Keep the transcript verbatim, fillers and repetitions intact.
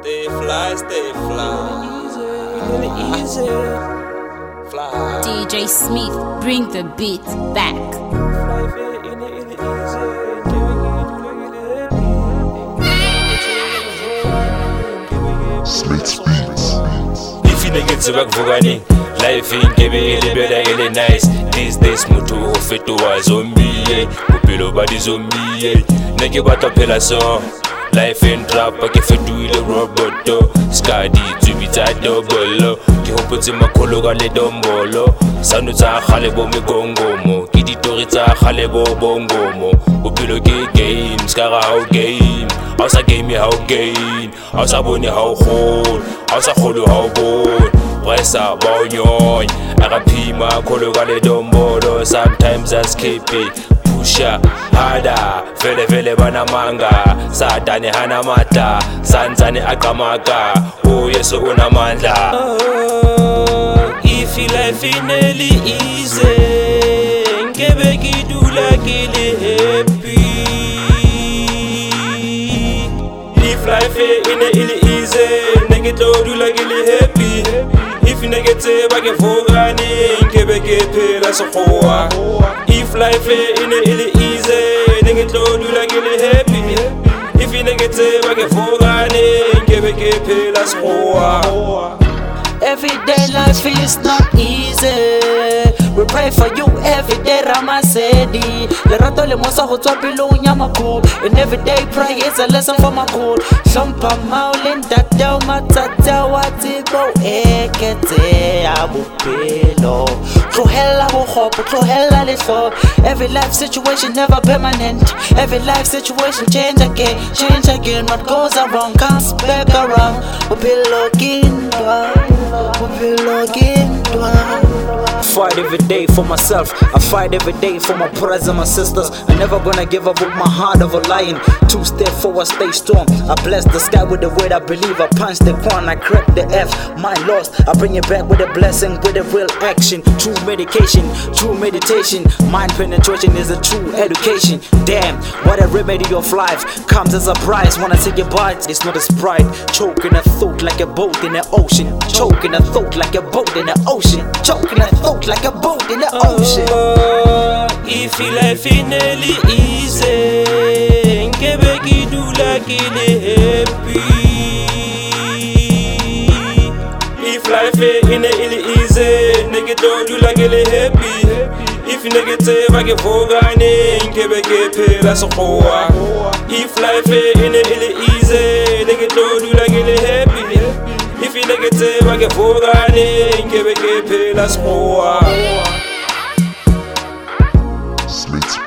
Stay fly, stay fly. Really easy. Fly. D J Smith, bring the beat back. Smith Beats. If you niggas are vugani, life in give it better, really nice. These days, mutu hofitu wa zombie, upilo body zombie. Nigga bata pela so. Life in trap, I can do the roboto. Skadi to be tied double. Ki hopotse makolo ga le dombolo. Sanu tsa khalebo me gongomo. Ki ditori tsa khalebo bongomo. Upilo ke games, kara how game. Howsa game how game. Howsa boni how hold. Howsa kholo how bone. Pressa bonyoy. Arapima kolo ga le dombolo. Sometimes I skip it. Pusha harder, vele vele bana manga. Satani hana mata, sanzani akamaka. Oh yeso unamandla. Oh, if you life in really easy, ngebe kidula kile happy. If life in really easy, nigga dula kile happy. If you negative, I get fogani, ngebe kepela sokoa. If life in it really easy, nigga told you like you happy. If you negative, I get fogani, give it give it last more. Everyday life is not easy. We pray for you every day, Ramasedi. Lerato le mosa ho tswa pelo nyamaku. And everyday prayer is a lesson for my cool. Shompa maulin tatao matata watibo ekete abupelo. Tlohela bo khopo, tlohela le hlo. Every life situation never permanent. Every life situation change again, change again. What goes around comes back around. Upilo kindwa, upilo kindwa. Fight every day for myself, I fight every day for my brothers and my sisters. I'm never gonna give up with my heart of a lion. Two step forward, stay strong. I bless the sky with the word I believe. I punch the crown, I crack the F. Mind lost, I bring it back with a blessing, with a real action. True medication, true meditation. Mind penetration is a true education. Damn, what a remedy of life comes as a prize. When I take a bite, it's not a sprite. Choking a thought like a boat in the ocean. Choking a thought like a boat in the ocean. Choking a thought like a boat in the ocean. Oh, if you life in really easy, ngebe kidula kile happy. If life in really easy, nigga don't do like kile happy. If you negative, I get fogani, ngebe kepela sokoa. If life in really easy, nigga don't do like kile happy. If you negative, I get fogani, ngebe kepela sokoa. Smith